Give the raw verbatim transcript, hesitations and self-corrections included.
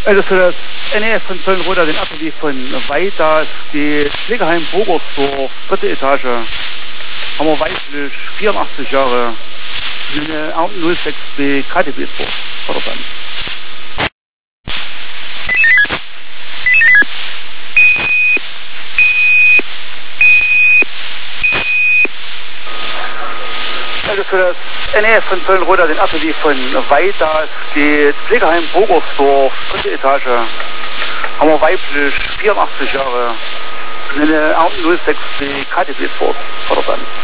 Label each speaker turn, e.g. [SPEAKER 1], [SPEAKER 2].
[SPEAKER 1] Also für das N E F von Zollenroda, den Atelier von Weida, die Pflegeheim Bogersdorf, dritte Etage, haben wir weiblich, vierundachtzig Jahre, eine null sechs B K D B-Sport, Vordermann. Also für das N E F von Zollenroda, den Atelier von Weida, die Pflegeheim Bogersdorf, dritte Etage, haben wir weiblich, vierundachtzig Jahre, eine null sechs B K D B-Sport, Vordermann.